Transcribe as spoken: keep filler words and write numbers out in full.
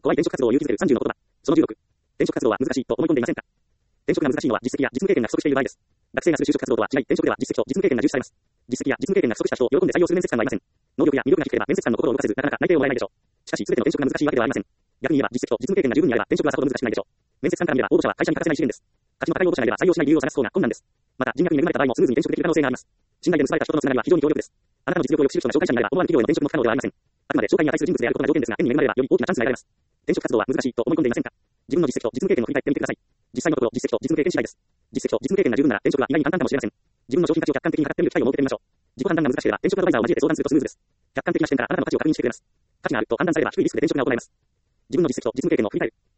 怖い転職活動を勇気づけるさんじゅうの言葉。そのじゅうろく。転職活動は難しいと思い込んでいませんか？転職が難しいのは実績や実務経験が不足している場合です。学生がする就職活動とは違い、転職では実績と実務経験が重視されます。実績や実務経験が不足した人を喜んで採用する面接官はいません。能力や魅力が低ければ面接官の心を動かせず、なかなか内定をもらえないでしょう。しかし、すべての転職が難しいわけではありません。逆に言えば、実績と実務経験が十分にあれば、転職はさほど難しくないでしょう。面接官から見れば、応募者は会社に欠かせない資源です。価値の高い応募者がいれば採用しない理由を探す方が困難です。また、人脈に恵まれた場合もスムーズに転職できる可能性があります。信頼で結ばれた人とのつながりは非常に強力です。あなたの実力をよく知る人が紹介者になれば、思わぬ企業への転職も不可能ではありません。あくまで紹介に値する人物であることが条件ですが、縁に恵まれればより大きなチャンスが得られます。転職活動は難しいと思い込んでいませんか？自分の実績と実務経験を振り返ってみてください。実際のところ、実績と実務経験次第です。実績と実務経験が十分なら転職は意外に簡単かもしれません。自分の商品価値を客観的に測ってみる機会を設けてみましょう。自己判断が難しければ転職アドバイザーを交えて相談するとスムーズです。客観的な視点からあなたの価値を確認してくれます。価値があると判断されれば低いリスクで転職が行えます。自分の実績と実務経験を振り返る。